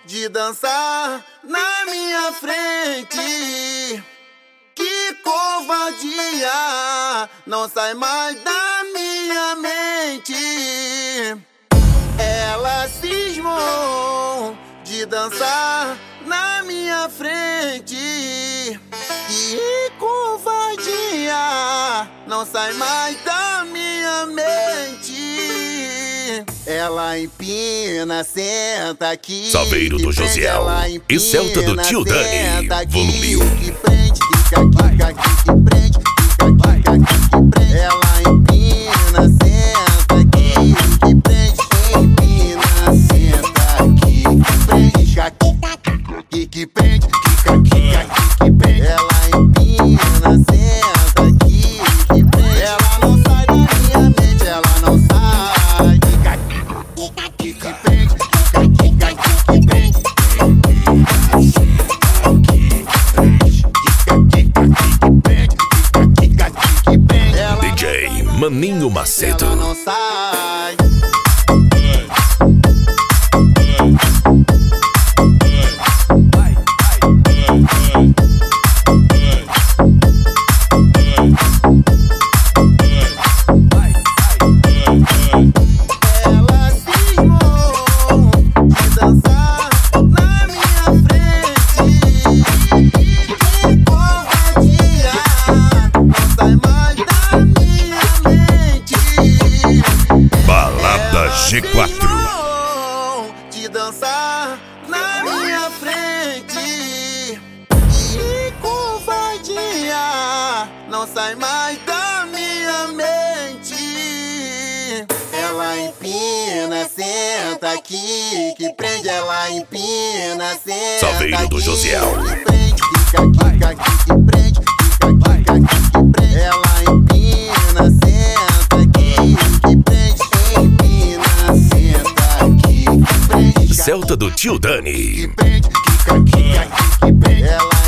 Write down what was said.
de dançar na minha frente. Que covardia, não sai mais da minha mente. Ela cismou de dançar na minha frente. Que covardia, não sai mais da minha mente. Ela empina, senta aqui. Saveiro do Josiel e Celta do Tio Dani, volume 1. Que prende, quica, quica, que prende, quica, quica, que prende. Ela empina, senta aqui, que prende, empina, senta aqui, que prende, que prende, quica, quica, que prende. Ela empina, senta aqui, que prende. Ela não sai da minha mente, ela não sai. Que prende, quica, que prende. DJ Maninho Macedo. Ela não sai. G4 de dançar na minha frente. Que covardia, não sai mais da minha mente. Ela empina, senta aqui, que prende. Ela empina, senta Saveiro do Josiel. Que prende, quica, quica, que prende, quica, quica, que prende. Ela empina, senta aqui, que prende. Celta do Tio Dani. Que prende, quica, quica, que prende. Ela